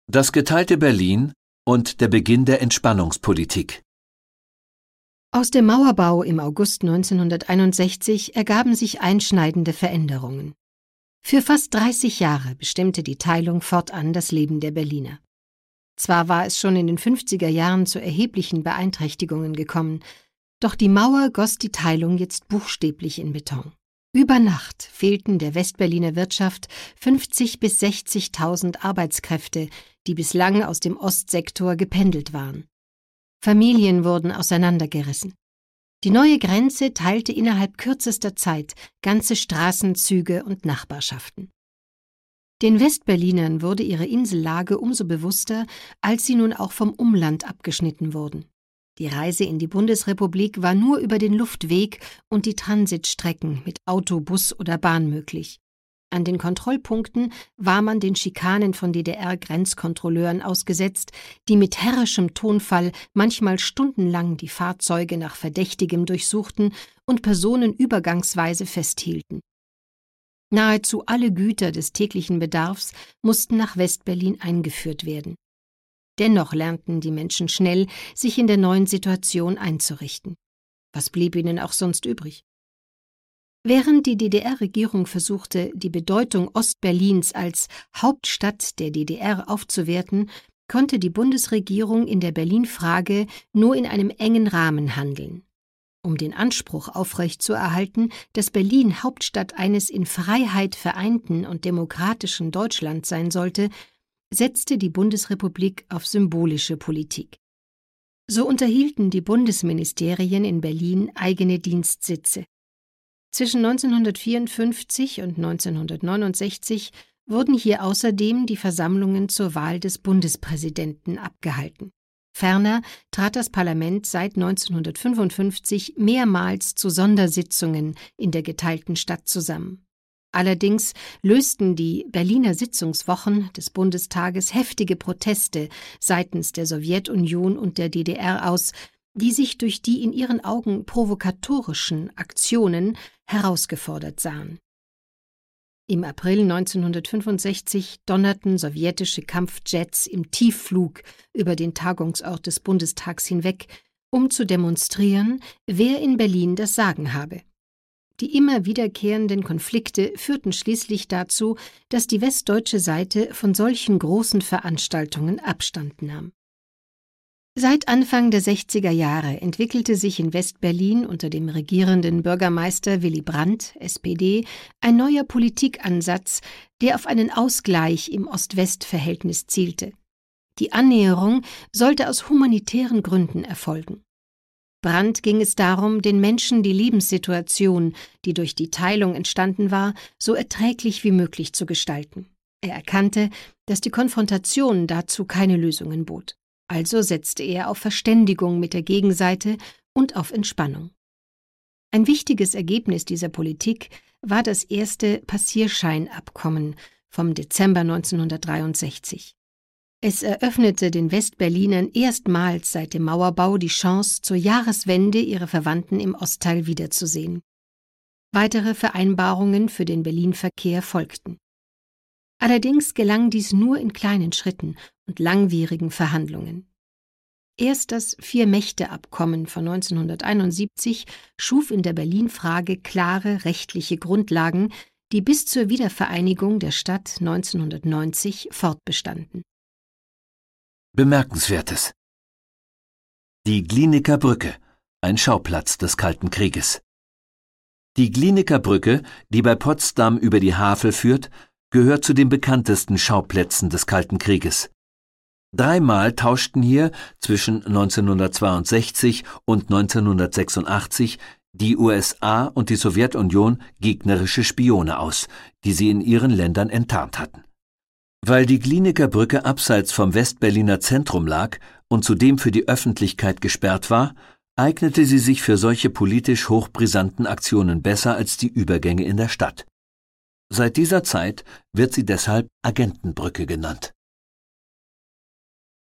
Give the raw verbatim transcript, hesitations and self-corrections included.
Das geteilte Berlin und der Beginn der Entspannungspolitik. Aus dem Mauerbau im August neunzehnhunderteinundsechzig ergaben sich einschneidende Veränderungen. Für fast dreißig Jahre bestimmte die Teilung fortan das Leben der Berliner. Zwar war es schon in den fünfziger Jahren zu erheblichen Beeinträchtigungen gekommen, doch die Mauer goss die Teilung jetzt buchstäblich in Beton. Über Nacht fehlten der Westberliner Wirtschaft fünfzigtausend bis sechzigtausend Arbeitskräfte, die bislang aus dem Ostsektor gependelt waren. Familien wurden auseinandergerissen. Die neue Grenze teilte innerhalb kürzester Zeit ganze Straßenzüge und Nachbarschaften. Den Westberlinern wurde ihre Insellage umso bewusster, als sie nun auch vom Umland abgeschnitten wurden. Die Reise in die Bundesrepublik war nur über den Luftweg und die Transitstrecken mit Auto, Bus oder Bahn möglich. An den Kontrollpunkten war man den Schikanen von D D R-Grenzkontrolleuren ausgesetzt, die mit herrischem Tonfall manchmal stundenlang die Fahrzeuge nach Verdächtigem durchsuchten und Personen übergangsweise festhielten. Nahezu alle Güter des täglichen Bedarfs mussten nach Westberlin eingeführt werden. Dennoch lernten die Menschen schnell, sich in der neuen Situation einzurichten. Was blieb ihnen auch sonst übrig? Während die D D R-Regierung versuchte, die Bedeutung Ostberlins als Hauptstadt der D D R aufzuwerten, konnte die Bundesregierung in der Berlin-Frage nur in einem engen Rahmen handeln. Um den Anspruch aufrechtzuerhalten, dass Berlin Hauptstadt eines in Freiheit vereinten und demokratischen Deutschlands sein sollte, setzte die Bundesrepublik auf symbolische Politik. So unterhielten die Bundesministerien in Berlin eigene Dienstsitze. Zwischen neunzehnhundertvierundfünfzig und neunzehnhundertneunundsechzig wurden hier außerdem die Versammlungen zur Wahl des Bundespräsidenten abgehalten. Ferner trat das Parlament seit neunzehnhundertfünfundfünfzig mehrmals zu Sondersitzungen in der geteilten Stadt zusammen. Allerdings lösten die Berliner Sitzungswochen des Bundestages heftige Proteste seitens der Sowjetunion und der D D R aus, die sich durch die in ihren Augen provokatorischen Aktionen herausgefordert sahen. Im April neunzehnhundertfünfundsechzig donnerten sowjetische Kampfjets im Tiefflug über den Tagungsort des Bundestags hinweg, um zu demonstrieren, wer in Berlin das Sagen habe. Die immer wiederkehrenden Konflikte führten schließlich dazu, dass die westdeutsche Seite von solchen großen Veranstaltungen Abstand nahm. Seit Anfang der sechziger Jahre entwickelte sich in Westberlin unter dem regierenden Bürgermeister Willy Brandt, S P D, ein neuer Politikansatz, der auf einen Ausgleich im Ost-West-Verhältnis zielte. Die Annäherung sollte aus humanitären Gründen erfolgen. Brandt ging es darum, den Menschen die Lebenssituation, die durch die Teilung entstanden war, so erträglich wie möglich zu gestalten. Er erkannte, dass die Konfrontation dazu keine Lösungen bot. Also setzte er auf Verständigung mit der Gegenseite und auf Entspannung. Ein wichtiges Ergebnis dieser Politik war das erste Passierscheinabkommen vom Dezember neunzehnhundertdreiundsechzig. Es eröffnete den Westberlinern erstmals seit dem Mauerbau die Chance, zur Jahreswende ihre Verwandten im Ostteil wiederzusehen. Weitere Vereinbarungen für den Berlin-Verkehr folgten. Allerdings gelang dies nur in kleinen Schritten und langwierigen Verhandlungen. Erst das Vier-Mächte-Abkommen von neunzehnhunderteinundsiebzig schuf in der Berlin-Frage klare rechtliche Grundlagen, die bis zur Wiedervereinigung der Stadt neunzehnhundertneunzig fortbestanden. Bemerkenswertes: Die Glienicker Brücke, ein Schauplatz des Kalten Krieges. Die Glienicker Brücke, die bei Potsdam über die Havel führt, gehört zu den bekanntesten Schauplätzen des Kalten Krieges. Dreimal tauschten hier zwischen neunzehnhundertzweiundsechzig und neunzehnhundertsechsundachtzig die U S A und die Sowjetunion gegnerische Spione aus, die sie in ihren Ländern enttarnt hatten. Weil die Glienicker Brücke abseits vom Westberliner Zentrum lag und zudem für die Öffentlichkeit gesperrt war, eignete sie sich für solche politisch hochbrisanten Aktionen besser als die Übergänge in der Stadt. Seit dieser Zeit wird sie deshalb Agentenbrücke genannt.